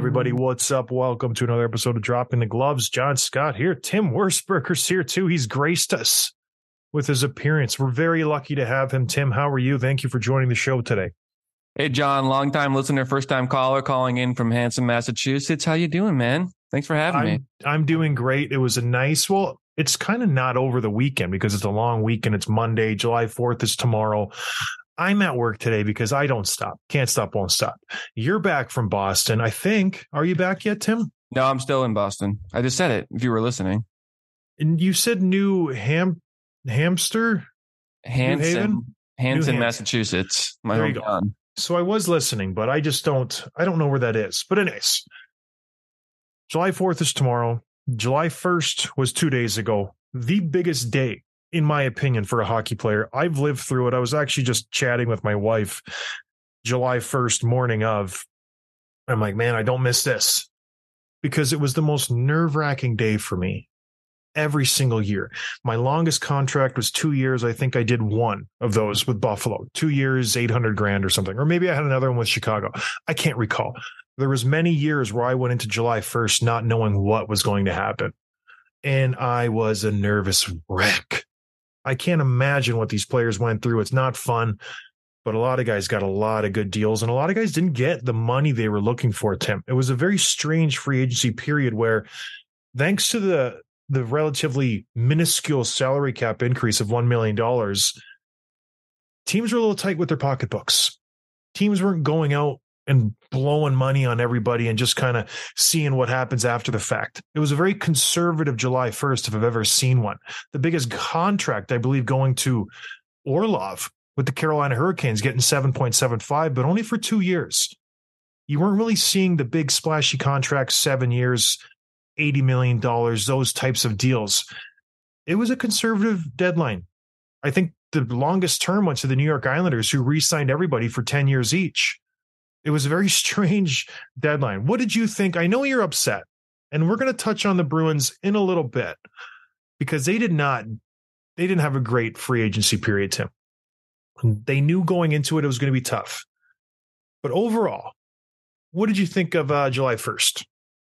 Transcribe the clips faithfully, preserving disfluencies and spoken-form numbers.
everybody. What's up? Welcome to another episode of Dropping the Gloves. John Scott here. Tim Wurzburger's here too. He's graced us with his appearance. We're very lucky to have him. Tim, how are you? Thank you for joining the show today. Hey, John, long-time listener, first-time caller calling in from Hanson, Massachusetts. How you doing, man? Thanks for having I'm, me. I'm doing great. It was a nice, well, it's kind of not over the weekend because it's a long weekend. It's Monday. July fourth is tomorrow. I'm at work today because I don't stop. Can't stop, won't stop. You're back from Boston, I think. Are you back yet, Tim? No, I'm still in Boston. I just said it, if you were listening. And you said New Ham Hamster? Hanson, Hanson, Massachusetts. My there you hometown. go. So I was listening, but I just don't, I don't know where that is. But anyways, July fourth is tomorrow. July first was two days ago. The biggest day, in my opinion, for a hockey player. I've lived through it. I was actually just chatting with my wife July first morning of, I'm like, man, I don't miss this because it was the most nerve-wracking day for me every single year. My longest contract was two years. I think I did one of those with Buffalo, two years, eight hundred grand or something. Or maybe I had another one with Chicago. I can't recall. There was many years where I went into July first not knowing what was going to happen. And I was a nervous wreck. I can't imagine what these players went through. It's not fun, but a lot of guys got a lot of good deals and a lot of guys didn't get the money they were looking for, Tim. It was a very strange free agency period where thanks to the the relatively minuscule salary cap increase of one million dollars, teams were a little tight with their pocketbooks. Teams weren't going out and blowing money on everybody and just kind of seeing what happens after the fact. It was a very conservative July first, if I've ever seen one. The biggest contract, I believe, going to Orlov with the Carolina Hurricanes, getting seven point seven five, but only for two years. You weren't really seeing the big splashy contracts, seven years, eighty million dollars, those types of deals. It was a conservative deadline. I think the longest term went to the New York Islanders, who re-signed everybody for ten years each. It was a very strange deadline. What did you think? I know you're upset, and we're going to touch on the Bruins in a little bit because they did not, they didn't have a great free agency period, Tim. They knew going into it, it was going to be tough. But overall, what did you think of uh, July first?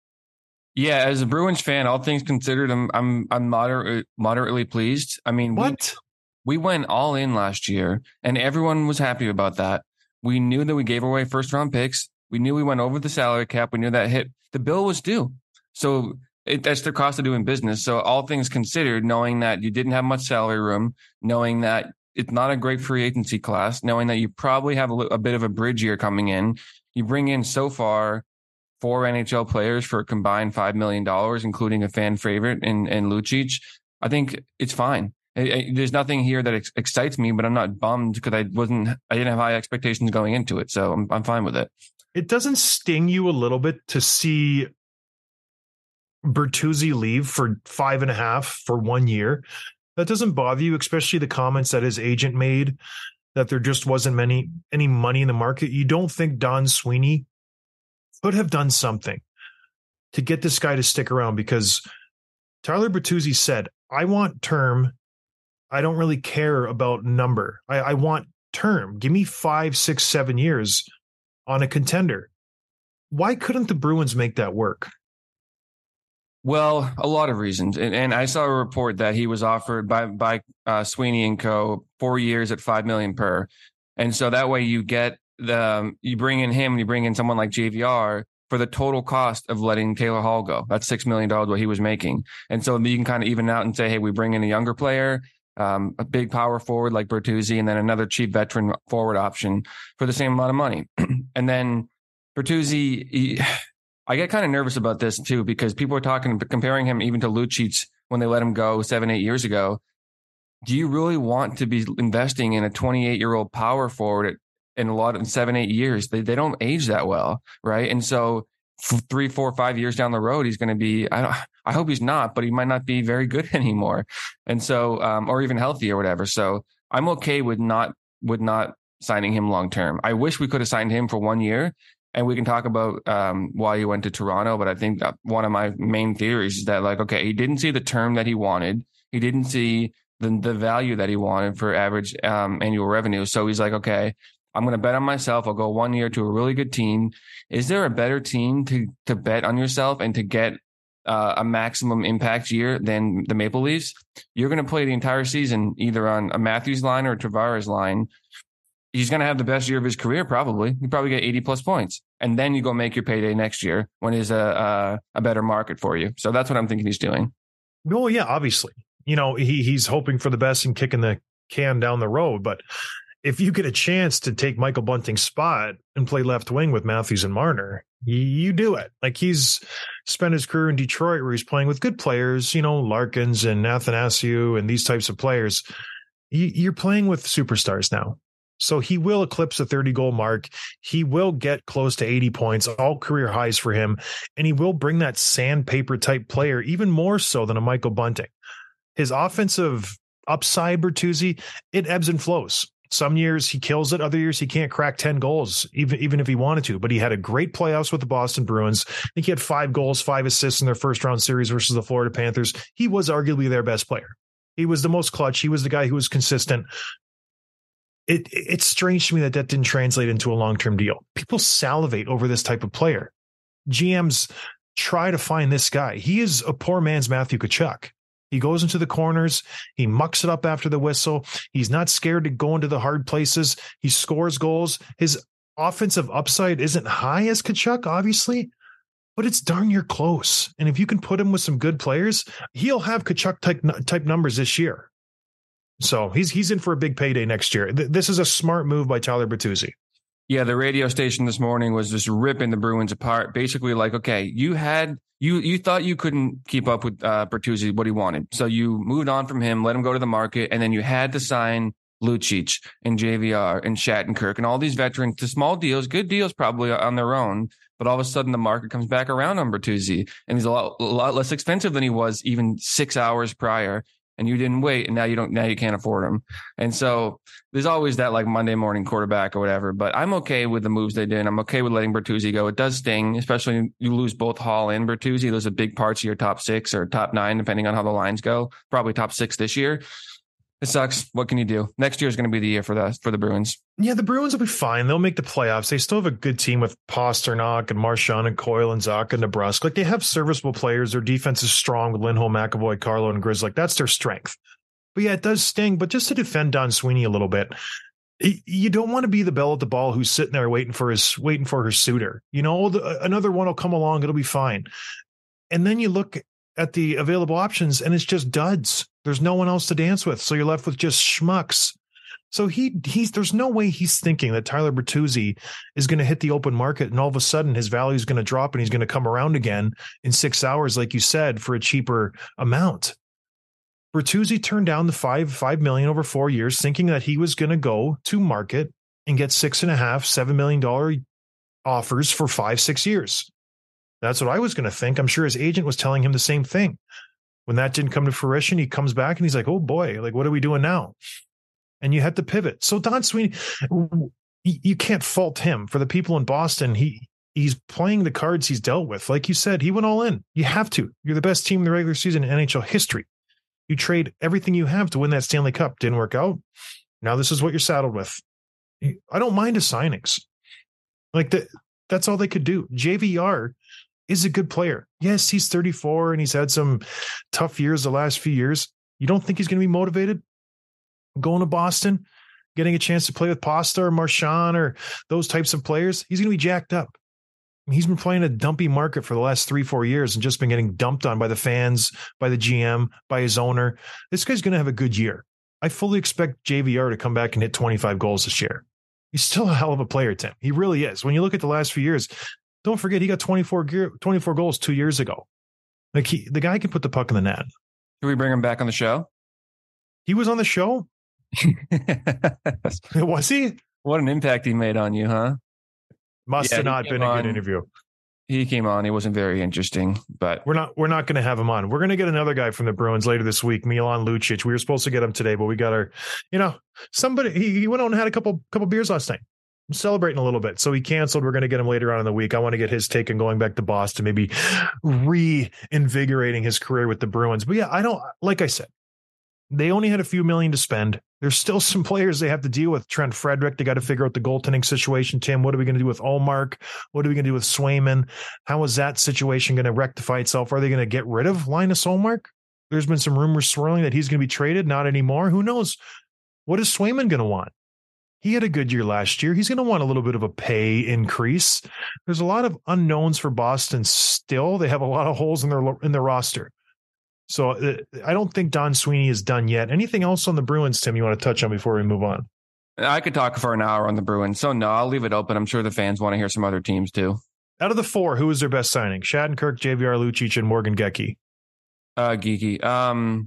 Yeah, as a Bruins fan, all things considered, I'm I'm I'm moderate, moderately pleased. I mean, what we, we went all in last year, and everyone was happy about that. We knew that we gave away first round picks. We knew we went over the salary cap. We knew that hit the bill was due. So it, that's the cost of doing business. So all things considered, knowing that you didn't have much salary room, knowing that it's not a great free agency class, knowing that you probably have a, a bit of a bridge year coming in, you bring in so far four N H L players for a combined five million dollars, including a fan favorite in, in Lucic. I think it's fine. I, I, there's nothing here that ex- excites me, but I'm not bummed because I wasn't, I didn't have high expectations going into it. So I'm, I'm fine with it. It doesn't sting you a little bit to see Bertuzzi leave for five and a half for one year? That doesn't bother you, especially the comments that his agent made that there just wasn't many, any money in the market. You don't think Don Sweeney could have done something to get this guy to stick around? Because Tyler Bertuzzi said, I want term. I don't really care about number. I, I want term. Give me five, six, seven years on a contender. Why couldn't the Bruins make that work? Well, a lot of reasons. And, and I saw a report that he was offered by, by uh, Sweeney and Co. four years at five million dollars per. And so that way you get the, um, you bring in him, you bring in someone like J V R for the total cost of letting Taylor Hall go. That's six million dollars what he was making. And so you can kind of even out and say, hey, we bring in a younger player, um, a big power forward like Bertuzzi, and then another cheap veteran forward option for the same amount of money. And then Bertuzzi, he, I get kind of nervous about this too, because people are talking, comparing him even to Lucic when they let him go seven, eight years ago. Do you really want to be investing in a twenty-eight year old power forward in a lot of seven, eight years? They they don't age that well. Right. And so three, four, five years down the road, he's going to be, I don't, I hope he's not, but he might not be very good anymore. And so, um, or even healthy or whatever. So I'm okay with not, with not signing him long-term. I wish we could have signed him for one year. And we can talk about um, why he went to Toronto. But I think that one of my main theories is that, like, okay, he didn't see the term that he wanted. He didn't see the, the value that he wanted for average um, annual revenue. So he's like, okay, I'm going to bet on myself. I'll go one year to a really good team. Is there a better team to to bet on yourself and to get uh, a maximum impact year than the Maple Leafs? You're going to play the entire season either on a Matthews line or a Tavares line. He's going to have the best year of his career, probably. You probably get eighty plus points. And then you go make your payday next year when there's a, a, a better market for you. So that's what I'm thinking he's doing. Well, yeah, obviously. You know, he he's hoping for the best and kicking the can down the road. But if you get a chance to take Michael Bunting's spot and play left wing with Matthews and Marner, you, you do it. Like, he's spent his career in Detroit where he's playing with good players, you know, Larkins and Athanasiou and these types of players. You, you're playing with superstars now. So he will eclipse the thirty-goal mark. He will get close to eighty points, all career highs for him. And he will bring that sandpaper-type player even more so than a Michael Bunting. His offensive upside, Bertuzzi, it ebbs and flows. Some years he kills it. Other years he can't crack ten goals, even, even if he wanted to. But he had a great playoffs with the Boston Bruins. I think he had five goals, five assists in their first-round series versus the Florida Panthers. He was arguably their best player. He was the most clutch. He was the guy who was consistent. It It's strange to me that that didn't translate into a long-term deal. People salivate over this type of player. G Ms try to find this guy. He is a poor man's Matthew Tkachuk. He goes into the corners. He mucks it up after the whistle. He's not scared to go into the hard places. He scores goals. His offensive upside isn't high as Tkachuk, obviously, but it's darn near close. And if you can put him with some good players, he'll have Tkachuk type, type numbers this year. So he's he's in for a big payday next year. Th- this is a smart move by Tyler Bertuzzi. Yeah, the radio station this morning was just ripping the Bruins apart. Basically, like, okay, you had you you thought you couldn't keep up with uh, Bertuzzi, what he wanted, so you moved on from him, let him go to the market, and then you had to sign Lucic and J V R and Shattenkirk and all these veterans to small deals, good deals probably on their own. But all of a sudden, the market comes back around on Bertuzzi, and he's a lot, a lot less expensive than he was even six hours prior. And you didn't wait, and now you don't. Now you can't afford him. And so there's always that like Monday morning quarterback or whatever. But I'm okay with the moves they did. I'm okay with letting Bertuzzi go. It does sting, especially when you lose both Hall and Bertuzzi. Those are big parts of your top six or top nine, depending on how the lines go. Probably top six this year. It sucks. What can you do? Next year is going to be the year for the for the Bruins. Yeah, the Bruins will be fine. They'll make the playoffs. They still have a good team with Pasternak and Marchand and Coyle and Zacha and Nebraska. Like, they have serviceable players. Their defense is strong with Lindholm, McAvoy, Carlo, and Grizz. Like, that's their strength. But yeah, it does sting. But just to defend Don Sweeney a little bit, you don't want to be the belle at the ball who's sitting there waiting for his waiting for her suitor. You know, the, another one will come along. It'll be fine. And then you look at the available options, and it's just duds. There's no one else to dance with, so you're left with just schmucks. So he he's there's no way he's thinking that Tyler Bertuzzi is going to hit the open market and all of a sudden his value is going to drop and he's going to come around again in six hours, like you said, for a cheaper amount. Bertuzzi turned down the five five million over four years, thinking that he was going to go to market and get six and a half, seven million dollar offers for five, six years. That's what I was going to think. I'm sure his agent was telling him the same thing. When that didn't come to fruition, he comes back and he's like, oh boy, like, what are we doing now? And you had to pivot. So Don Sweeney, you can't fault him. For the people in Boston, he he's playing the cards he's dealt with. Like you said, he went all in. You have to. You're the best team in the regular season in N H L history. You trade everything you have to win that Stanley Cup. Didn't work out. Now this is what you're saddled with. I don't mind his signings. Like, the, that's all they could do. J V R is a good player. Yes, he's thirty-four and he's had some tough years the last few years. You don't think he's going to be motivated going to Boston, getting a chance to play with Pasta or Marchand or those types of players? He's going to be jacked up. He's been playing a dumpy market for the last three, four years and just been getting dumped on by the fans, by the G M, by his owner. This guy's going to have a good year. I fully expect J V R to come back and hit twenty-five goals this year. He's still a hell of a player, Tim. He really is. When you look at the last few years, don't forget he got twenty-four, twenty-four goals two years ago. Like, he, the guy can put the puck in the net. Can we bring him back on the show? He was on the show? Was he? What an impact he made on you, huh? Must yeah, have not been a on, good interview. He came on. He wasn't very interesting, but we're not we're not going to have him on. We're going to get another guy from the Bruins later this week, Milan Lucic. We were supposed to get him today, but we got our, you know, somebody he, he went out and had a couple couple beers last night. I'm celebrating a little bit. So he canceled. We're going to get him later on in the week. I want to get his take on going back to Boston, maybe reinvigorating his career with the Bruins. But yeah, I don't, like I said, they only had a few million to spend. There's still some players they have to deal with. Trent Frederick, they got to figure out the goaltending situation. Tim, what are we going to do with Ullmark? What are we going to do with Swayman? How is that situation going to rectify itself? Are they going to get rid of Linus Ullmark? There's been some rumors swirling that he's going to be traded. Not anymore. Who knows? What is Swayman going to want? He had a good year last year. He's going to want a little bit of a pay increase. There's a lot of unknowns for Boston still. They have a lot of holes in their in their roster. So uh, I don't think Don Sweeney is done yet. Anything else on the Bruins, Tim, you want to touch on before we move on? I could talk for an hour on the Bruins. So no, I'll leave it open. I'm sure the fans want to hear some other teams too. Out of the four, who is their best signing? Shattenkirk, J V R Lucic, and Morgan Geekie. Uh, Geekie. Um,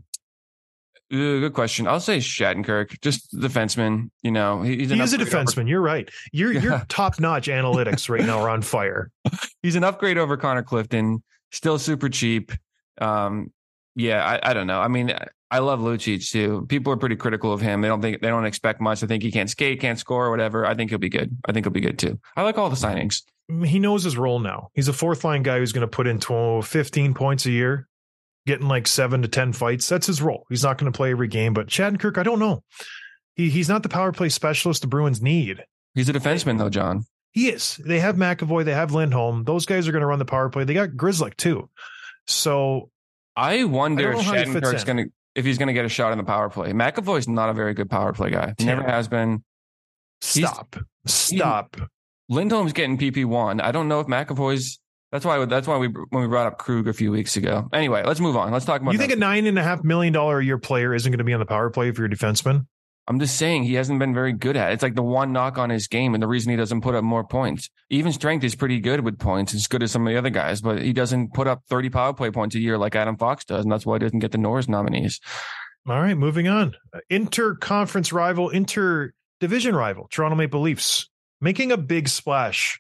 good question. I'll say Shattenkirk, just defenseman. You know, he's he is a defenseman. Over- You're right. Your yeah. your top notch analytics right now are on fire. He's an upgrade over Connor Clifton. Still super cheap. Um, yeah, I, I don't know. I mean, I love Lucic too. People are pretty critical of him. They don't think they don't expect much. I think he can't skate, can't score, or whatever. I think he'll be good. I think he'll be good too. I like all the signings. He knows his role now. He's a fourth line guy who's going to put in twelve, fifteen points a year, getting like seven to ten fights. That's his role. He's not going to play every game. But Shattenkirk, I don't know. He he's not the power play specialist the Bruins need. He's a defenseman though, John. He is. They have McAvoy. They have Lindholm. Those guys are going to run the power play. They got Grzelcyk too. So. I wonder I if Shattenkirk's going to, if he's going to get a shot in the power play. McAvoy's not a very good power play guy. He never has been. Stop. He's, Stop. He, Lindholm's getting P P one. I don't know if McAvoy's. That's why. That's why we when we brought up Krug a few weeks ago. Anyway, let's move on. Let's talk about. You think that. a nine and a half million dollar a year player isn't going to be on the power play if you're a defenseman? I'm just saying he hasn't been very good at it. It's like the one knock on his game and the reason he doesn't put up more points. Even strength is pretty good with points. It's good as some of the other guys, but he doesn't put up thirty power play points a year like Adam Fox does. And that's why he doesn't get the Norris nominees. All right, moving on. Inter-conference rival, inter-division rival, Toronto Maple Leafs, making a big splash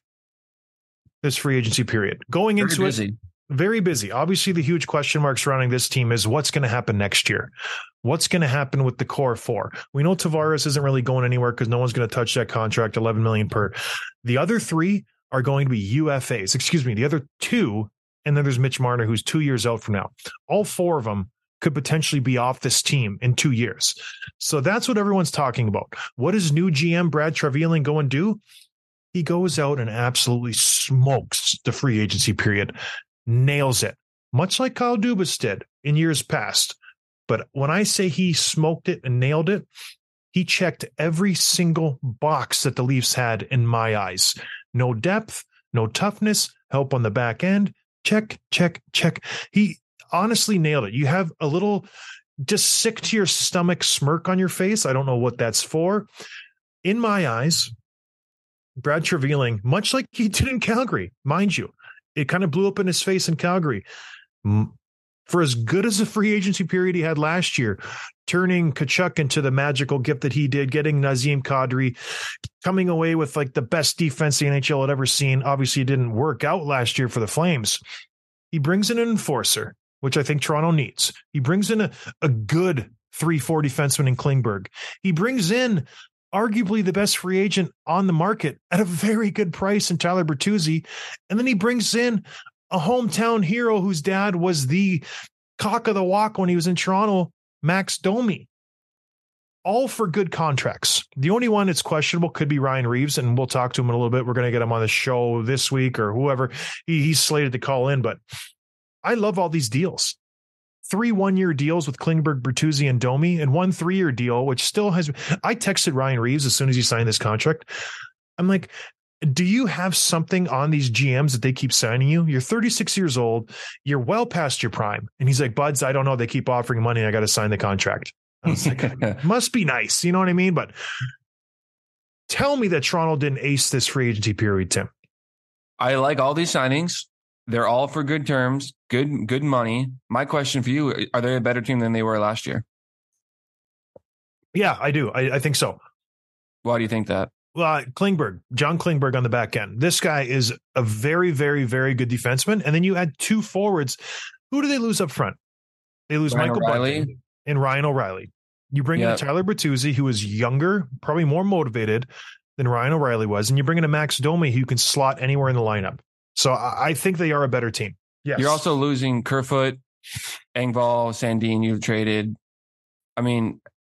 this free agency period. Going very into busy. it, very busy. Obviously, the huge question mark surrounding this team is what's going to happen next year? What's going to happen with the core four? We know Tavares isn't really going anywhere because no one's going to touch that contract, eleven million dollars per. The other three are going to be U F As. Excuse me, the other two, and then there's Mitch Marner, who's two years out from now. All four of them could potentially be off this team in two years. So that's what everyone's talking about. What does new G M Brad Trevelyan go and do? He goes out and absolutely smokes the free agency period. Nails it, much like Kyle Dubas did in years past. But when I say he smoked it and nailed it, he checked every single box that the Leafs had in my eyes. No depth, no toughness, help on the back end. Check, check, check. He honestly nailed it. You have a little just sick to your stomach smirk on your face. I don't know what that's for. In my eyes, Brad Trevelyan, much like he did in Calgary, mind you, it kind of blew up in his face in Calgary. For as good as the free agency period he had last year, turning Tkachuk into the magical gift that he did, getting Nazem Kadri, coming away with like the best defense the N H L had ever seen. Obviously, it didn't work out last year for the Flames. He brings in an enforcer, which I think Toronto needs. He brings in a, a good three four defenseman in Klingberg. He brings in arguably the best free agent on the market at a very good price in Tyler Bertuzzi. And then he brings in a hometown hero whose dad was the cock of the walk when he was in Toronto, Max Domi. All for good contracts. The only one that's questionable could be Ryan Reeves, and we'll talk to him in a little bit. We're going to get him on the show this week or whoever. He, he's slated to call in, but I love all these deals. Three one-year deals with Klingberg, Bertuzzi, and Domi, and one three-year deal, which still has... I texted Ryan Reeves as soon as he signed this contract. I'm like, do you have something on these G Ms that they keep signing you? You're thirty-six years old. You're well past your prime. And he's like, Buds, I don't know. They keep offering money. I got to sign the contract. I was like, must be nice. You know what I mean? But tell me that Toronto didn't ace this free agency period, Tim. I like all these signings. They're all for good terms, good, good money. My question for you, are they a better team than they were last year? Yeah, I do. I, I think so. Why do you think that? Uh, Klingberg, John Klingberg on the back end. This guy is a very, very, very good defenseman. And then you add two forwards. Who do they lose up front? They lose Ryan Michael O'Reilly Bunting and Ryan O'Reilly. You bring yep. in Tyler Bertuzzi, who is younger, probably more motivated than Ryan O'Reilly was. And you bring in a Max Domi who can slot anywhere in the lineup. So I, I think they are a better team. Yes. You're also losing Kerfoot, Engvall, Sandin you've traded. I mean,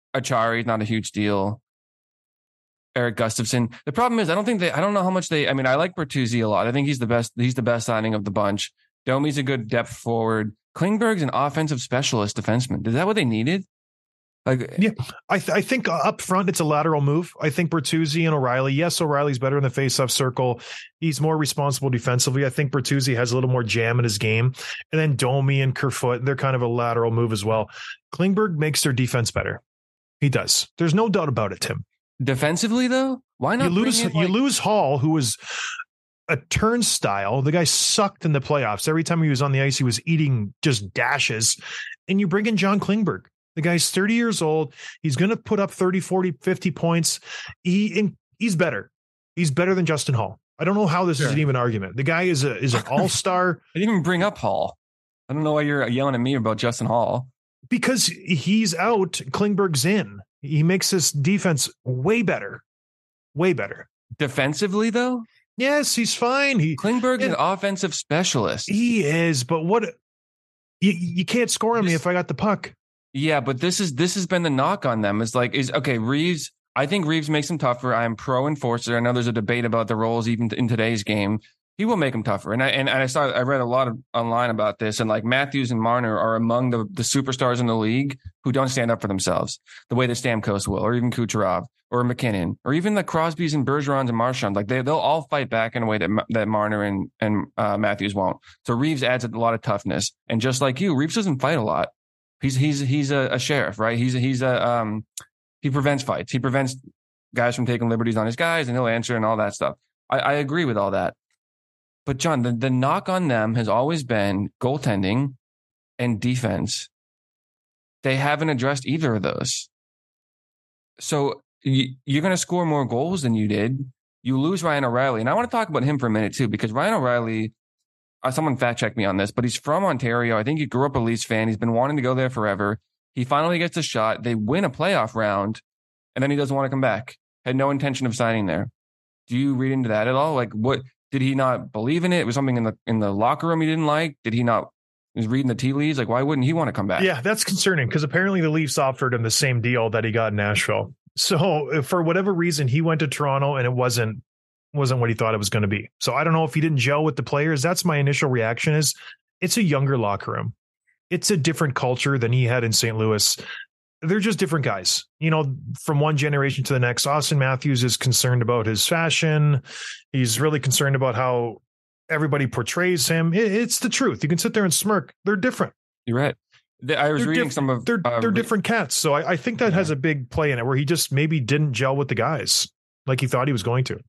Achari is not a huge deal. Eric Gustafson. The problem is, I don't think they, I don't know how much they, I mean, I like Bertuzzi a lot. I think he's the best, he's the best signing of the bunch. Domi's a good depth forward. Klingberg's an offensive specialist defenseman. Is that what they needed? Like, yeah, I, th- I think up front, it's a lateral move. I think Bertuzzi and O'Reilly, yes, O'Reilly's better in the faceoff circle. He's more responsible defensively. I think Bertuzzi has a little more jam in his game. And then Domi and Kerfoot, they're kind of a lateral move as well. Klingberg makes their defense better. He does. There's no doubt about it, Tim. Defensively, though, why not? You lose, in, like- you lose Hall, who was a turnstile. The guy sucked in the playoffs. Every time he was on the ice, he was eating just dashes. And you bring in John Klingberg. The guy's thirty years old. He's going to put up thirty, forty, fifty points. He in, he's better. He's better than Justin Hall. I don't know how this sure. is even an argument. The guy is a is an all-star. I didn't even bring up Hall. I don't know why you're yelling at me about Justin Hall. Because he's out, Klingberg's in. He makes this defense way better. Way better. Defensively, though? Yes, he's fine. He Klingberg's an offensive specialist. He is, but what you, you can't score on this, me if I got the puck. Yeah, but this is this has been the knock on them. Is like is okay, Reeves. I think Reeves makes them tougher. I am pro enforcer. I know there's a debate about the roles even in today's game. He will make them tougher. And I and I saw I read a lot of online about this, and like Matthews and Marner are among the, the superstars in the league who don't stand up for themselves the way that Stamkos will, or even Kucherov, or McKinnon, or even the Crosbys and Bergerons and Marchands. Like they they'll all fight back in a way that that Marner and and uh, Matthews won't. So Reeves adds a lot of toughness. And just like you, Reeves doesn't fight a lot. He's he's he's a, a sheriff, right? He's he's a um he prevents fights. He prevents guys from taking liberties on his guys, and he'll answer and all that stuff. I, I agree with all that. But John, the, the knock on them has always been goaltending and defense. They haven't addressed either of those. So you, you're going to score more goals than you did. You lose Ryan O'Reilly, and I want to talk about him for a minute too, because Ryan O'Reilly. Uh, someone fact check me on this, but he's from Ontario. I think he grew up a Leafs fan. He's been wanting to go there forever. He finally gets a shot. They win a playoff round, and then he doesn't want to come back. Had no intention of signing there. Do you read into that at all? Like, what did he not believe in it? It was something in the in the locker room he didn't like. Did he not? He was reading the tea leaves. Like, why wouldn't he want to come back? Yeah, that's concerning because apparently the Leafs offered him the same deal that he got in Nashville. So for whatever reason, he went to Toronto, and it wasn't. wasn't what he thought it was going to be. So I don't know if he didn't gel with the players. That's my initial reaction is it's a younger locker room. It's a different culture than he had in Saint Louis. They're just different guys, you know, from one generation to the next. Austin Matthews is concerned about his fashion. He's really concerned about how everybody portrays him. It, it's the truth. You can sit there and smirk. They're different. You're right. I was they're reading diff- some of they're, uh, they're different cats. So I, I think that yeah. has a big play in it where he just maybe didn't gel with the guys like he thought he was going to.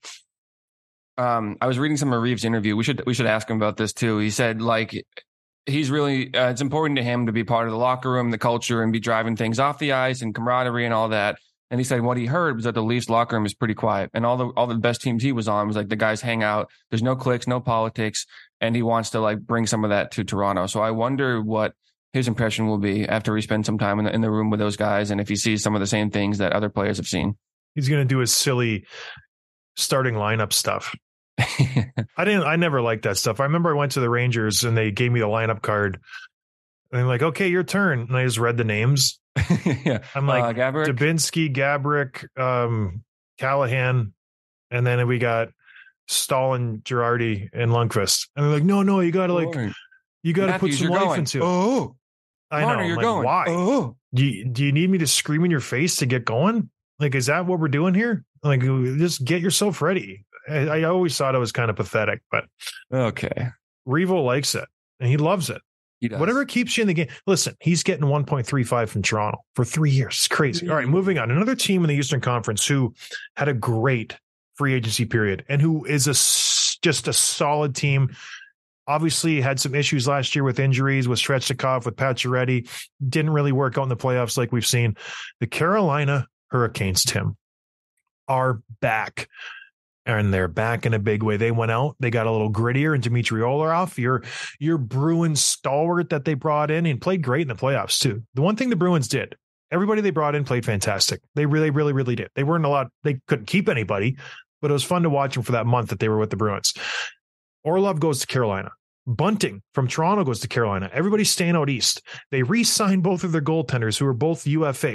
Um, I was reading some of Reeves' interview. We should we should ask him about this too. He said like he's really uh, it's important to him to be part of the locker room, the culture, and be driving things off the ice and camaraderie and all that. And he said what he heard was that the Leafs locker room is pretty quiet, and all the all the best teams he was on was like the guys hang out. There's no cliques, no politics, and he wants to like bring some of that to Toronto. So I wonder what his impression will be after he spends some time in the, in the room with those guys, and if he sees some of the same things that other players have seen. He's going to do his silly starting lineup stuff. I didn't, I never liked that stuff. I remember I went to the Rangers and they gave me the lineup card and they're like, okay, your turn. And I just read the names. yeah. I'm like, uh, Gaborik. Dubinsky, Gaborik, um, Callahan. And then we got Stalin, Girardi, and Lundqvist. And they're like, no, no, you got to like, you got to put some life going. into it. Oh, I Marner, know. You're like, going. Why? Oh, do you, do you need me to scream in your face to get going? Like, is that what we're doing here? Like, just get yourself ready. I, I always thought it was kind of pathetic, but okay. Revo likes it and he loves it. He does. Whatever keeps you in the game. Listen, he's getting one point three five from Toronto for three years. It's crazy. All right, moving on. Another team in the Eastern Conference who had a great free agency period and who is a just a solid team. Obviously had some issues last year with injuries, with Svechnikov, with Pacioretty. Didn't really work out in the playoffs like we've seen. The Carolina Hurricanes, Tim, are back. And they're back in a big way. They went out. They got a little grittier. And Dmitry Olarov, your, your Bruins stalwart that they brought in and played great in the playoffs too. The one thing the Bruins did, everybody they brought in played fantastic. They really, really, really did. They weren't a lot. They couldn't keep anybody, but it was fun to watch them for that month that they were with the Bruins. Orlov goes to Carolina. Bunting from Toronto goes to Carolina. Everybody's staying out east. They re-signed both of their goaltenders who are both U F As.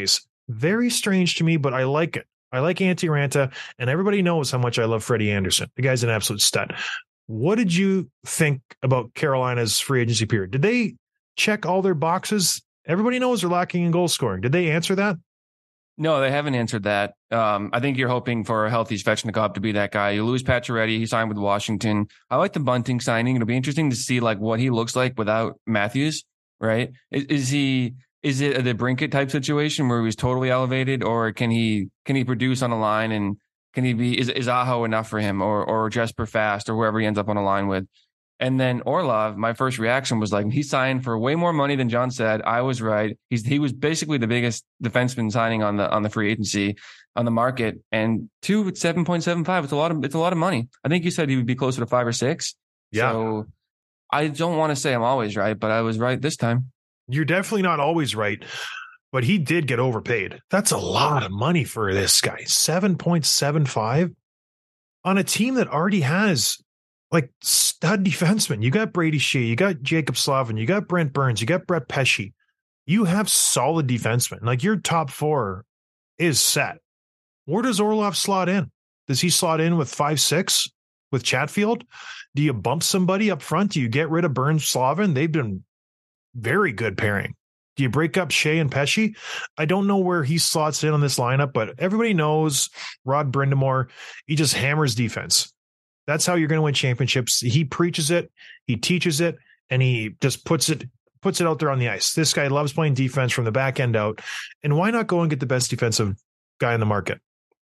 Very strange to me, but I like it. I like Antti Ranta, and everybody knows how much I love Freddie Anderson. The guy's an absolute stud. What did you think about Carolina's free agency period? Did they check all their boxes? Everybody knows they're lacking in goal scoring. Did they answer that? No, they haven't answered that. Um, I think you're hoping for a healthy Svechnikov to be that guy. You lose Pacioretty. He signed with Washington. I like the Bunting signing. It'll be interesting to see like what he looks like without Matthews, right? Is, is he, is it a DeBrincat type situation where he's totally elevated, or can he, can he produce on a line, and can he be, is, is Aho enough for him, or, or Jesper Fast, or whoever he ends up on a line with? And then Orlov, my first reaction was like, he signed for way more money than John said. I was right. He's he was basically the biggest defenseman signing on the on the free agency on the market. And two at seven point seven five. It's a lot of it's a lot of money. I think you said he would be closer to five or six. Yeah. So I don't want to say I'm always right, but I was right this time. You're definitely not always right, but he did get overpaid. That's a lot of money for this guy. seven point seven five on a team that already has like stud defensemen. You got Brady Shea, you got Jacob Slavin, you got Brent Burns, you got Brett Pesce. You have solid defensemen. Like your top four is set. Where does Orlov slot in? Does he slot in with five six with Chatfield? Do you bump somebody up front? Do you get rid of Burns, Slavin? They've been very good pairing. Do you break up Shea and Pesce? I don't know where he slots in on this lineup, but everybody knows Rod Brind'Amour. He just hammers defense. That's how you're going to win championships. He preaches it, he teaches it, and he just puts it puts it out there on the ice. This guy loves playing defense from the back end out. And why not go and get the best defensive guy in the market?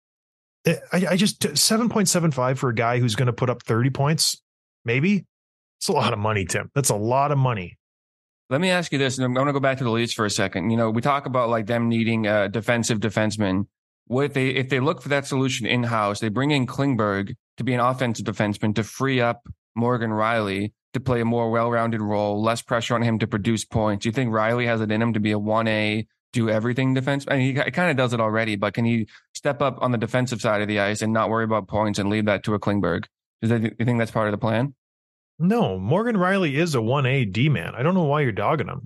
I, I just seven point seven five for a guy who's going to put up thirty points, maybe. It's a lot of money, Tim. That's a lot of money. Let me ask you this, and I'm going to go back to the Leafs for a second. You know, we talk about like them needing a defensive defenseman. What if they if they look for that solution in house? They bring in Klingberg to be an offensive defenseman to free up Morgan Rielly to play a more well-rounded role, less pressure on him to produce points. Do you think Rielly has it in him to be a one A, do everything defense? I mean, he, he kind of does it already, but can he step up on the defensive side of the ice and not worry about points and leave that to a Klingberg? Do you think that's part of the plan? No, Morgan Rielly is a one A D man. I don't know why you're dogging him.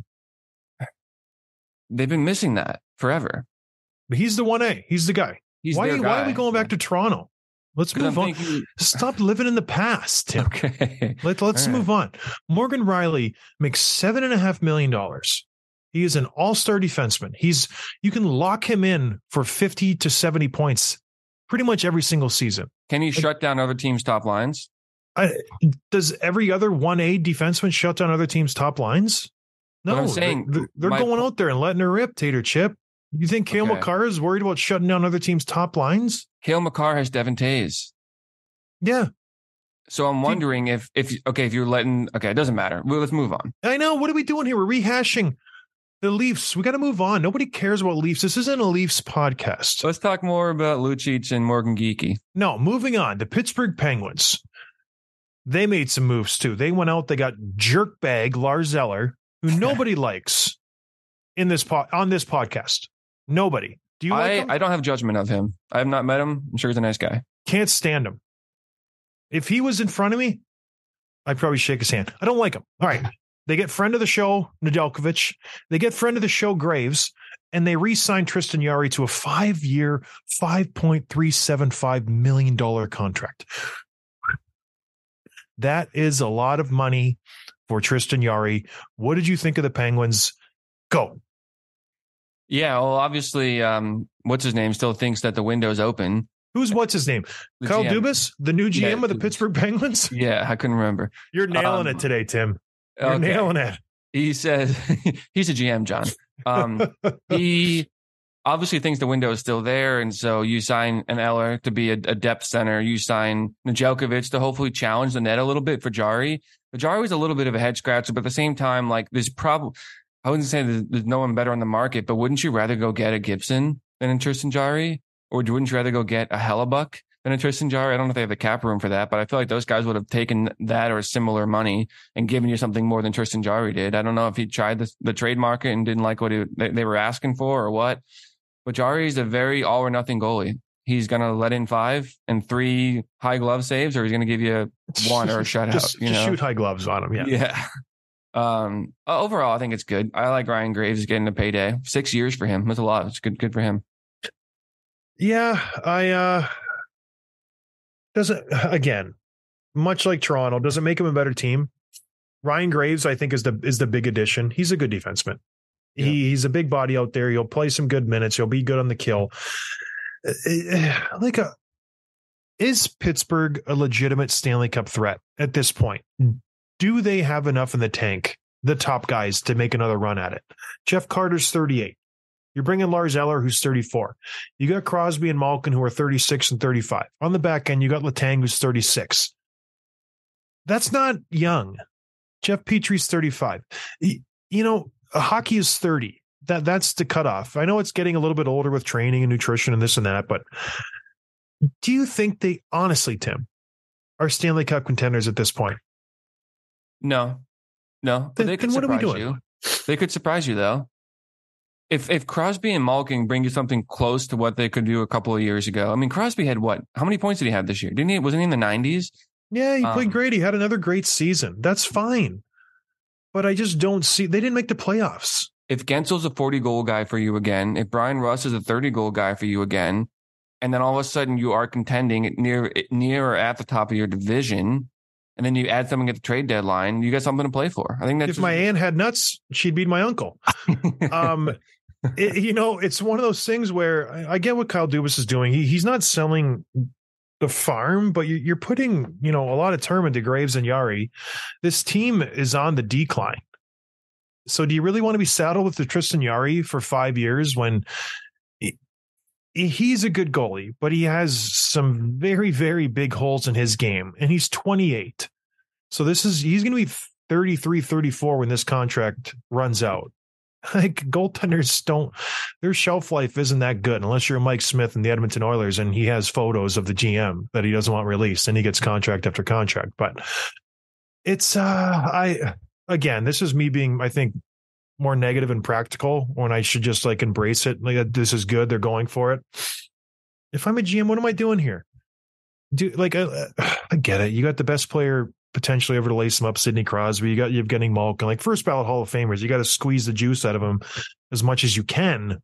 They've been missing that forever. But he's the one A. He's the guy. He's why, their why guy. are we going back to Toronto? Let's move I'm on. thinking... Stop living in the past, Tim. Okay. Let, let's All right. move on. Morgan Rielly makes seven and a half million dollars. He is an all-star defenseman. He's you can lock him in for fifty to seventy points pretty much every single season. Can he shut down other teams' top lines? I, does every other one A defenseman shut down other teams' top lines? No, But I'm saying they're, they're my- going out there and letting her rip, Tater Chip. You think Cale Okay. Makar is worried about shutting down other teams' top lines? Cale Makar has Devin Tays. Yeah, So I'm wondering if, if okay, if you're letting, okay, it doesn't matter. Well, let's move on. I know. What are we doing here? We're rehashing the Leafs. We got to move on. Nobody cares about Leafs. This isn't a Leafs podcast. Let's talk more about Lucic and Morgan Geekie. No, moving on. The Pittsburgh Penguins. They made some moves too. They went out. They got jerkbag Lars Eller, who nobody likes in this po- on this podcast. Nobody. Do you like I, him? I don't have judgment of him. I have not met him. I'm sure he's a nice guy. Can't stand him. If he was in front of me, I'd probably shake his hand. I don't like him. All right. They get friend of the show, Nedeljkovic. They get friend of the show, Graves, and they re-sign Tristan Jarry to a five-year, five point three seven five million dollars contract. That is a lot of money for Tristan Jarry. What did you think of the Penguins? Go. Yeah, well, obviously, um, what's his name still thinks that the window's open. Who's what's his name? The Kyle G M. Dubas, the new G M Yeah, of the Dubas. Pittsburgh Penguins? Yeah, I couldn't remember. You're nailing Um, it today, Tim. You're Okay. nailing it. He says he's a G M, John. Um, he obviously thinks the window is still there, and so you sign an Eller to be a, a depth center. You sign Nedeljkovic to hopefully challenge the net a little bit for Jarry. But Jarry's a little bit of a head scratcher, but at the same time, like there's probably I wouldn't say there's, there's no one better on the market, but wouldn't you rather go get a Gibson than a Tristan Jarry, or wouldn't you rather go get a Hellebuck than a Tristan Jarry? I don't know if they have the cap room for that, but I feel like those guys would have taken that or similar money and given you something more than Tristan Jarry did. I don't know if he tried the, the trade market and didn't like what he, they, they were asking for or what. But Jarry is a very all or nothing goalie. He's going to let in five and three high glove saves, or he's going to give you one or a shutout. Just, you just know? shoot high gloves on him. Yeah. Yeah. Um, overall, I think it's good. I like Ryan Graves getting a payday. Six years for him. That's a lot. It's good. Good for him. Yeah, I uh, doesn't again, much like Toronto, doesn't make him a better team. Ryan Graves, I think, is the is the big addition. He's a good defenseman. Yeah. He, he's a big body out there. He'll play some good minutes. He'll be good on the kill. Like a, is Pittsburgh a legitimate Stanley Cup threat at this point? Do they have enough in the tank, the top guys, to make another run at it? Jeff Carter's thirty-eight. You're bringing Lars Eller, who's thirty-four. You got Crosby and Malkin, who are thirty-six and thirty-five. On the back end, you got Letang, who's thirty-six. That's not young. Jeff Petry's thirty-five. You know, hockey is thirty. That That's the cutoff. I know it's getting a little bit older with training and nutrition and this and that, but do you think they, honestly, Tim, are Stanley Cup contenders at this point? No, no. But then, they could then what surprise are we doing? you. They could surprise you, though. If if Crosby and Malkin bring you something close to what they could do a couple of years ago, I mean, Crosby had what? How many points did he have this year? Didn't he? Wasn't he in the nineties? Yeah, he played um, great. He had another great season. That's fine. But I just don't see. They didn't make the playoffs. If Gensel's a forty goal guy for you again, if Brian Russ is a thirty goal guy for you again, and then all of a sudden you are contending near near or at the top of your division, and then you add something at the trade deadline, you got something to play for. I think that's if just, my aunt had nuts, she'd beat my uncle. um, it, you know, it's one of those things where I, I get what Kyle Dubas is doing. He, he's not selling the farm, but you, you're putting, you know, a lot of term into Graves and Yari. This team is on the decline. So do you really want to be saddled with the Tristan Yari for five years when he, he's a good goalie, but he has some very, very big holes in his game, and he's twenty-eight. So this is, he's going to be thirty-three, thirty-four when this contract runs out. Like, goaltenders don't, their shelf life isn't that good unless you're Mike Smith and the Edmonton Oilers and he has photos of the G M that he doesn't want released and he gets contract after contract. But it's, uh, I, again, this is me being, I think, more negative and practical when I should just like embrace it. Like, this is good. They're going for it. If I'm a G M, what am I doing here? Do like, I, I get it. You got the best player potentially ever to lace him up, Sidney Crosby. You got Evgeny Malkin, like first ballot Hall of Famers. You got to squeeze the juice out of them as much as you can.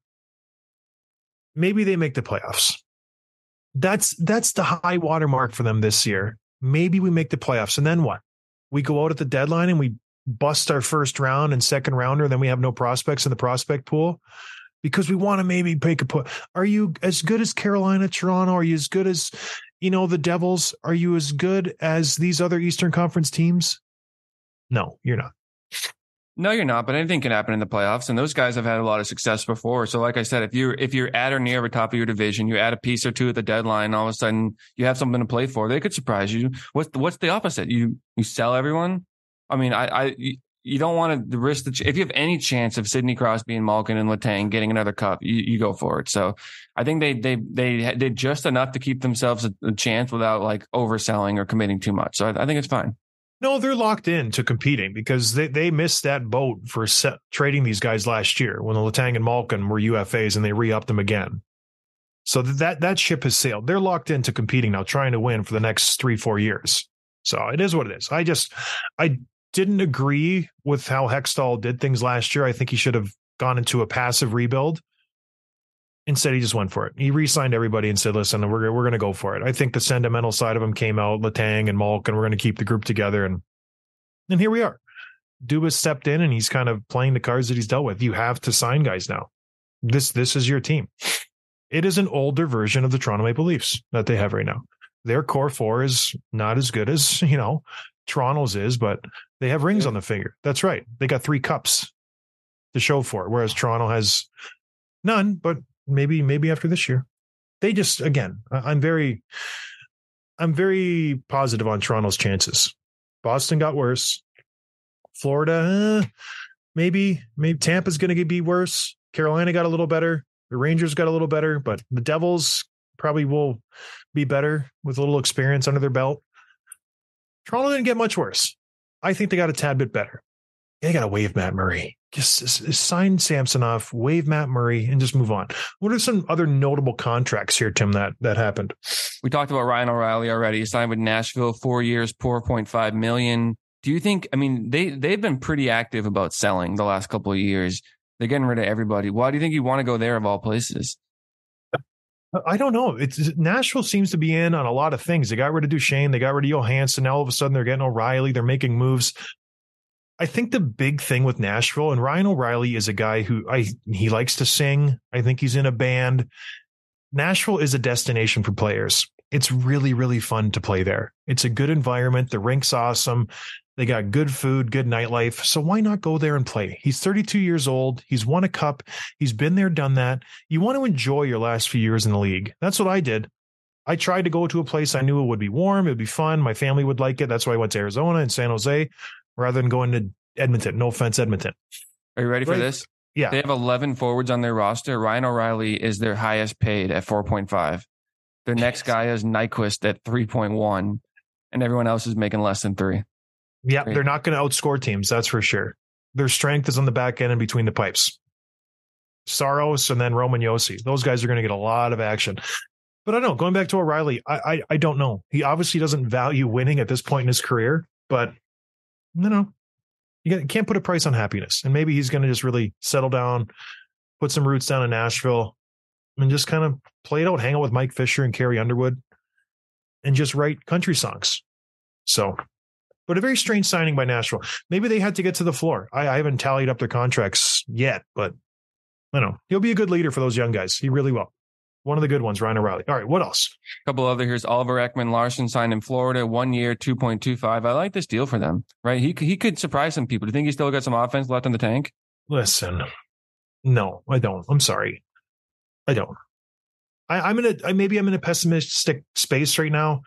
Maybe they make the playoffs. That's that's the high water mark for them this year. Maybe we make the playoffs, and then what? We go out at the deadline and we bust our first round and second rounder. Then we have no prospects in the prospect pool because we want to maybe make a put. Are you as good as Carolina, Toronto? Are you as good as, you know, the Devils? Are you as good as these other Eastern Conference teams? No, you're not. No, you're not. But anything can happen in the playoffs, and those guys have had a lot of success before. So, like I said, if you're if you're at or near the top of your division, you add a piece or two at the deadline, all of a sudden you have something to play for. They could surprise you. What's the, what's the opposite? You you sell everyone. I mean, I I you don't want to risk the ch- if you have any chance of Sidney Crosby and Malkin and Letang getting another cup, you, you go for it. So I think they they they did just enough to keep themselves a, a chance without like overselling or committing too much. So I, I think it's fine. No, they're locked in to competing because they, they missed that boat for set, trading these guys last year when the Letang and Malkin were U F As and they re-upped them again. So that that ship has sailed. They're locked into competing now, trying to win for the next three, four years. So it is what it is. I just, I didn't agree with how Hextall did things last year. I think he should have gone into a passive rebuild. Instead, he just went for it. He re-signed everybody and said, listen, we're, we're going to go for it. I think the sentimental side of him came out, Letang and Malkin, we're going to keep the group together. And, and here we are. Dubas stepped in and he's kind of playing the cards that he's dealt with. You have to sign guys now. This, this is your team. It is an older version of the Toronto Maple Leafs that they have right now. Their core four is not as good as, you know, Toronto's is, but they have rings yeah. on the finger. That's right. They got three cups to show for it, whereas Toronto has none, but maybe, maybe after this year. They just, again, I'm very, I'm very positive on Toronto's chances. Boston got worse. Florida, eh, maybe, maybe Tampa's going to be worse. Carolina got a little better. The Rangers got a little better, but the Devils probably will be better with a little experience under their belt. Toronto didn't get much worse. I think they got a tad bit better. They got to waive Matt Murray. Just, just sign Samsonov, waive Matt Murray, and just move on. What are some other notable contracts here, Tim, that, that happened? We talked about Ryan O'Reilly already. He signed with Nashville, four years, four point five million Do you think, I mean, they, they've been pretty active about selling the last couple of years. They're getting rid of everybody. Why do you think you want to go there of all places? I don't know. It's Nashville seems to be in on a lot of things. They got rid of Duchesne. They got rid of Johansson. Now all of a sudden they're getting O'Reilly. They're making moves. I think the big thing with Nashville, and Ryan O'Reilly is a guy who I he likes to sing. I think he's in a band. Nashville is a destination for players. It's really, really fun to play there. It's a good environment. The rink's awesome. They got good food, good nightlife. So why not go there and play? He's thirty-two years old. He's won a cup. He's been there, done that. You want to enjoy your last few years in the league. That's what I did. I tried to go to a place I knew it would be warm. It would be fun. My family would like it. That's why I went to Arizona and San Jose rather than going to Edmonton. No offense, Edmonton. Are you ready for right. this? Yeah. They have eleven forwards on their roster. Ryan O'Reilly is their highest paid at four point five. Their next guy is Nyquist at three point one, and everyone else is making less than three. Yeah, Great. They're not going to outscore teams, that's for sure. Their strength is on the back end and between the pipes. Saros and then Roman Josi. Those guys are going to get a lot of action. But I don't know, going back to O'Reilly, I, I I don't know. He obviously doesn't value winning at this point in his career, but you know, you can't put a price on happiness. And maybe he's going to just really settle down, put some roots down in Nashville, and just kind of play it out, hang out with Mike Fisher and Carrie Underwood, and just write country songs. So, but a very strange signing by Nashville. Maybe they had to get to the floor. I, I haven't tallied up their contracts yet, but I don't know. He'll be a good leader for those young guys. He really will. One of the good ones, Ryan O'Reilly. All right, what else? A couple other here's Oliver Ekman Larson signed in Florida, one year, two point two five. I like this deal for them, right? He he could surprise some people. Do you think he's still got some offense left in the tank? Listen, no, I don't. I'm sorry. I don't. I, I'm in a I, maybe I'm in a pessimistic space right now.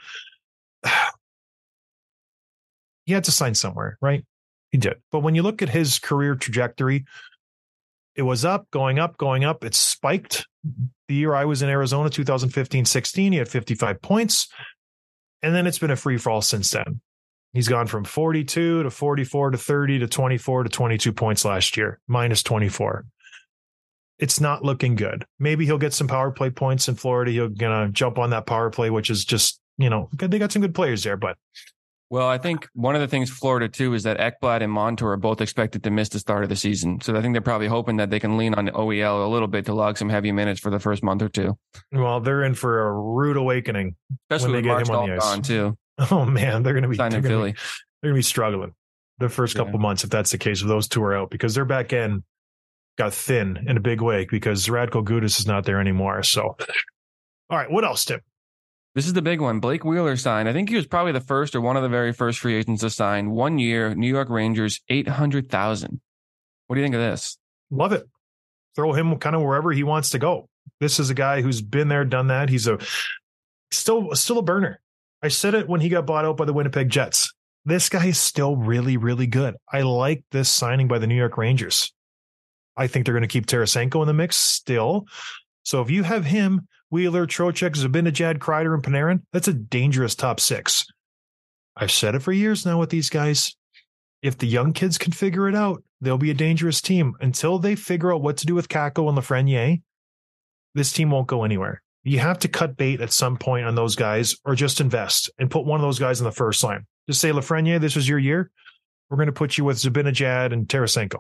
He had to sign somewhere, right? He did. But when you look at his career trajectory, it was up, going up, going up. It spiked the year I was in Arizona, two thousand fifteen sixteen. He had fifty-five points. And then it's been a free fall since then. He's gone from forty-two to forty-four to thirty to twenty-four to twenty-two points last year, minus twenty-four. It's not looking good. Maybe he'll get some power play points in Florida. He'll gonna jump on that power play, which is just, you know, they got some good players there, but. Well, I think one of the things Florida, too, is that Ekblad and Montour are both expected to miss the start of the season. So I think they're probably hoping that they can lean on O E L a little bit to log some heavy minutes for the first month or two. Well, they're in for a rude awakening. Especially when they get him on the ice. On, too. Oh, man, they're going to be they're gonna Philly. Be, they're going to be struggling the first couple yeah. months if that's the case, if those two are out, because their back end got thin in a big way because Radko Gudas is not there anymore. So, all right, what else, Tim? This is the big one. Blake Wheeler signed. I think he was probably the first or one of the very first free agents to sign. One year, New York Rangers, eight hundred thousand dollars. What do you think of this? Love it. Throw him kind of wherever he wants to go. This is a guy who's been there, done that. He's a still still a burner. I said it when he got bought out by the Winnipeg Jets. This guy is still really, really good. I like this signing by the New York Rangers. I think they're going to keep Tarasenko in the mix still. So if you have him, Wheeler, Trocheck, Zibanejad, Kreider, and Panarin, that's a dangerous top six. I've said it for years now with these guys. If the young kids can figure it out, they'll be a dangerous team. Until they figure out what to do with Kakko and Lafreniere, this team won't go anywhere. You have to cut bait at some point on those guys or just invest and put one of those guys in the first line. Just say, Lafreniere, this is your year. We're going to put you with Zibanejad and Tarasenko.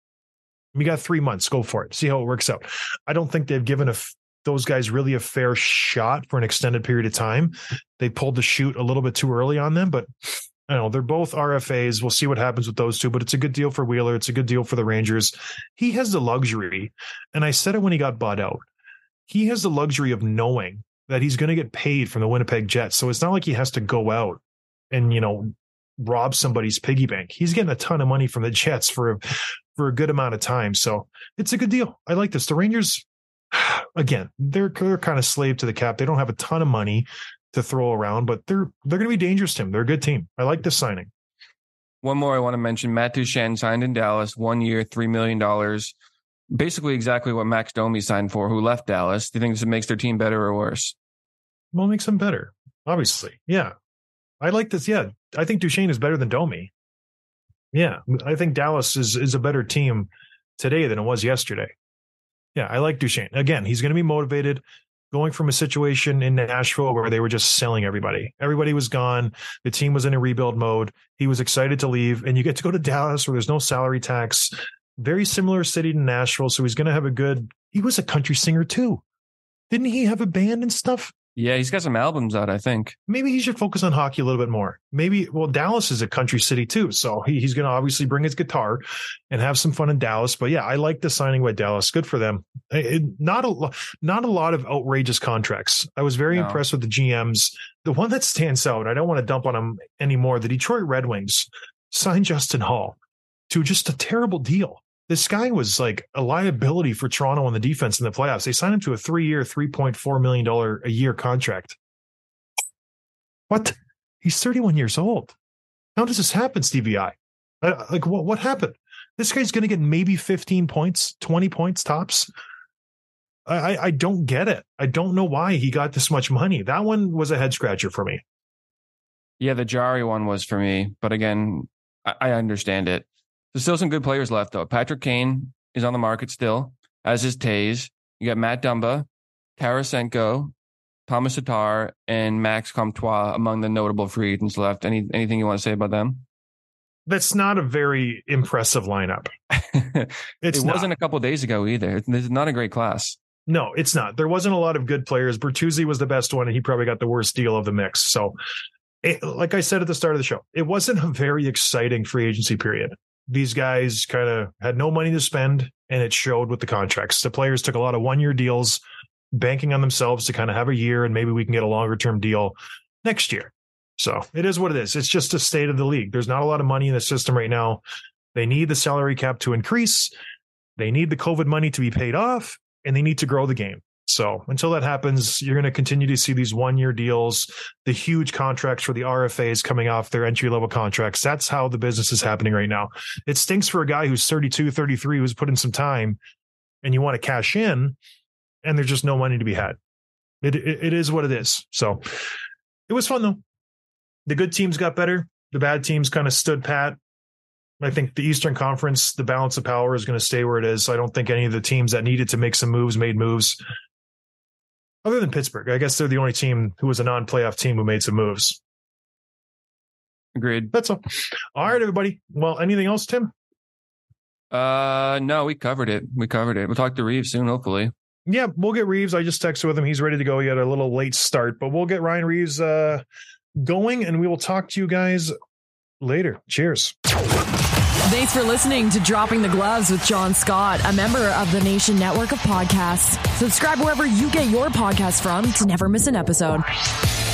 We got three months. Go for it. See how it works out. I don't think they've given a f- those guys really a fair shot for an extended period of time. They pulled the chute a little bit too early on them, but I don't know. They're both R F As. We'll see what happens with those two, but it's a good deal for Wheeler. It's a good deal for the Rangers. He has the luxury, and I said it when he got bought out. He has the luxury of knowing that he's going to get paid from the Winnipeg Jets. So it's not like he has to go out and, you know, rob somebody's piggy bank. He's getting a ton of money from the Jets for, for a good amount of time. So it's a good deal. I like this. The Rangers, again, they're, they're kind of slave to the cap. They don't have a ton of money to throw around, but they're, they're going to be dangerous to him. They're a good team. I like this signing. One more I want to mention, Matt Duchene signed in Dallas, one year, three million dollars. Basically exactly what Max Domi signed for, who left Dallas. Do you think this makes their team better or worse? Well, it makes them better, obviously. Yeah. I like this. Yeah. I think Duchene is better than Domi. Yeah. I think Dallas is, is a better team today than it was yesterday. Yeah. I like Duchene. Again, he's going to be motivated, going from a situation in Nashville where they were just selling everybody. Everybody was gone. The team was in a rebuild mode. He was excited to leave, and you get to go to Dallas where there's no salary tax. Very similar city to Nashville, so he's going to have a good. He was a country singer too, didn't he? Have a band and stuff. Yeah, he's got some albums out, I think. Maybe he should focus on hockey a little bit more. Maybe, well, Dallas is a country city too, so he, he's going to obviously bring his guitar and have some fun in Dallas. But yeah, I like the signing by Dallas. Good for them. It, not a not a lot of outrageous contracts. I was very no. impressed with the G Ms. The one that stands out, I don't want to dump on him anymore. The Detroit Red Wings signed Justin Hall to just a terrible deal. This guy was like a liability for Toronto on the defense in the playoffs. They signed him to a three-year, three point four million dollars a year contract. What? He's thirty-one years old. How does this happen, Stevie I? Uh, like, what, what happened? This guy's going to get maybe fifteen points, twenty points tops. I, I don't get it. I don't know why he got this much money. That one was a head scratcher for me. Yeah, the Jari one was for me. But again, I, I understand it. There's still some good players left, though. Patrick Kane is on the market still, as is Taze. You got Matt Dumba, Tarasenko, Thomas Tatar, and Max Comtois among the notable free agents left. Any Anything you want to say about them? That's not a very impressive lineup. It's it wasn't a couple of days ago either. It's not a great class. No, it's not. There wasn't a lot of good players. Bertuzzi was the best one, and he probably got the worst deal of the mix. So, it, like I said at the start of the show, it wasn't a very exciting free agency period. These guys kind of had no money to spend, and it showed with the contracts. The players took a lot of one-year deals, banking on themselves to kind of have a year, and maybe we can get a longer-term deal next year. So it is what it is. It's just a state of the league. There's not a lot of money in the system right now. They need the salary cap to increase. They need the COVID money to be paid off, and they need to grow the game. So until that happens, you're going to continue to see these one-year deals, the huge contracts for the R F As coming off their entry-level contracts. That's how the business is happening right now. It stinks for a guy who's thirty-two, thirty-three, who's put in some time, and you want to cash in, and there's just no money to be had. It, it, it is what it is. So it was fun, though. The good teams got better. The bad teams kind of stood pat. I think the Eastern Conference, the balance of power is going to stay where it is. I don't think any of the teams that needed to make some moves made moves. Other than Pittsburgh, I guess they're the only team who was a non-playoff team who made some moves. Agreed. That's all. All right, everybody. Well, anything else, Tim? Uh, no, we covered it. We covered it. We'll talk to Reeves soon, hopefully. Yeah, we'll get Reeves. I just texted with him. He's ready to go. He had a little late start, but we'll get Ryan Reeves uh, going, and we will talk to you guys later. Cheers. Thanks for listening to Dropping the Gloves with John Scott, a member of the Nation Network of Podcasts. Subscribe wherever you get your podcasts from to never miss an episode.